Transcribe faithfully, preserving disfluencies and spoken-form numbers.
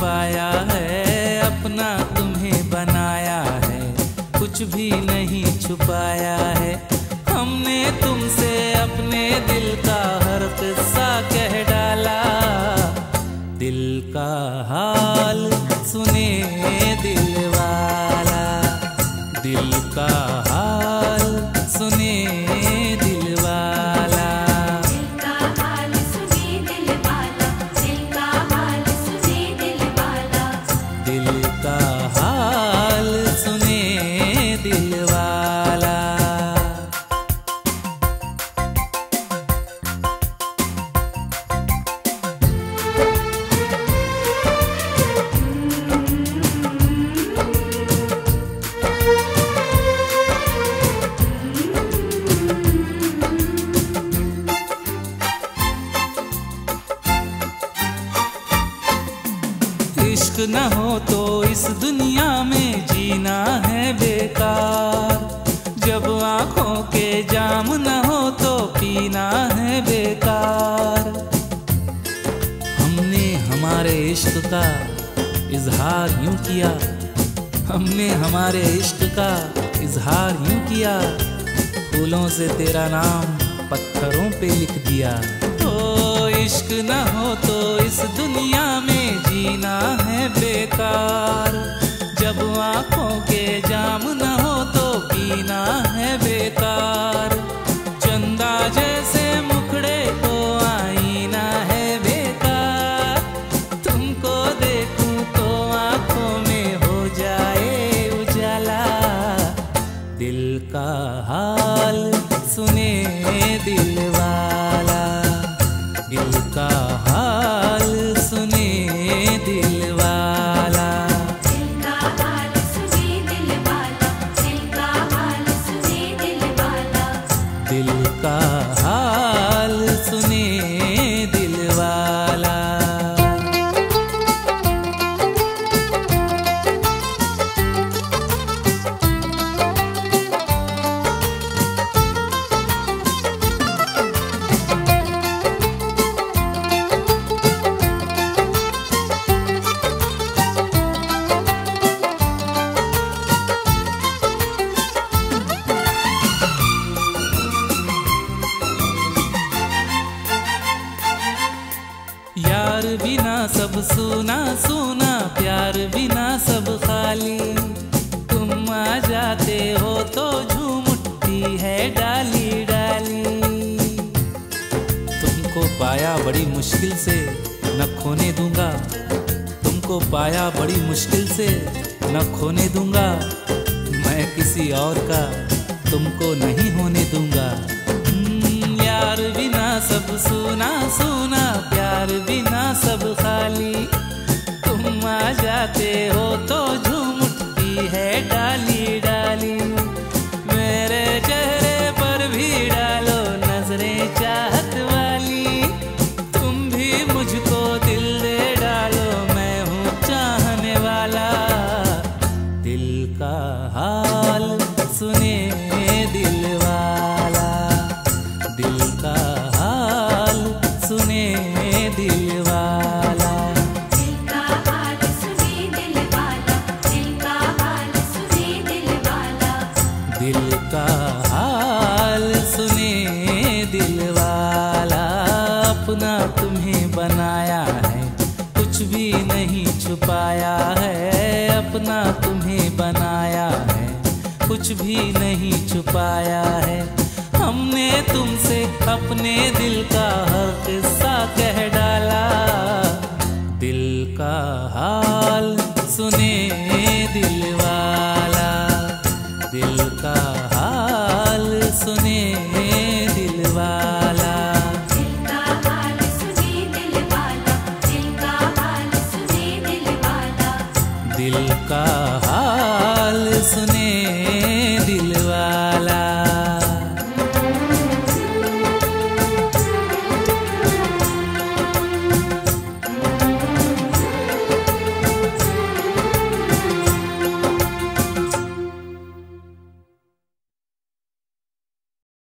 छुपाया है, अपना तुम्हें बनाया है, कुछ भी नहीं छुपाया है। हमने तुमसे अपने दिल का हर किस्सा कह डाला, दिल का हाल सुने दिल वाला, दिल का हाल सुने दिल वाला। दिल का हाल सुने दिल वाला, दिल का हाल सुने दिल वाला, दिल का हाल सुने दिल वाला। इश्क न हो तो इस दुनिया में जीना है बेकार, जब आंखों के जाम न हो तो पीना है बेकार। हमने हमारे इश्क का इजहार यूं किया, हमने हमारे इश्क का इजहार यूं किया, फूलों से तेरा नाम पत्थरों पे लिख दिया। ओ इश्क न हो तो इस दुनिया में जीना है बेकार, जब आंखों के जाम न हो तो पीना है बेकार। चंदा जैसे मुखड़े को आईना है बेकार, तुमको देखूं तो आंखों में हो जाए उजाला, दिल का हाल सुने दिल वाला, दिल का हाल सुने दिल वाला। दिल का हाल सुने दिल वाला, दिल का हाल सुने दिल वाला, दिल का हाल सुने दिल वाला। यार बिना सब सुना सुना, प्यार बिना सब खाली, तुम आ जाते हो तो झूम उठती है डाली डाली। तुमको पाया बड़ी मुश्किल से न खोने दूंगा, तुमको पाया बड़ी मुश्किल से न खोने दूंगा, मैं किसी और का तुमको नहीं होने दूंगा। हम्म, यार बिना सब सुना सुना, प्यार बिना सब खाली, तुम आ जाते हो तो झूम उठती है डाली डाली। मेरे चेहरे पर भी डालो नजरें चाहत वाली, तुम भी मुझको दिल दे डालो, मैं हूँ चाहने वाला, दिल का हाल सुने दिल वाला, दिल का हाल सुने दिल वाला। दिल का हाल सुने दिल वाला, दिल का हाल सुने दिल वाला, दिल का हाल सुने दिल वाला। अपना तुम्हें बनाया है, कुछ भी नहीं छुपाया है, अपना तुम्हें बनाया है, कुछ भी नहीं छुपाया है। हमने तुमसे अपने दिल का हर किस्सा कह डाला, दिल का हाल सुने दिल वाला, दिल का हाल सुने दिल वाला। दिल का हाल सुने दिल वाला, दिल का हाल सुने दिल वाला, दिल का हाल सुने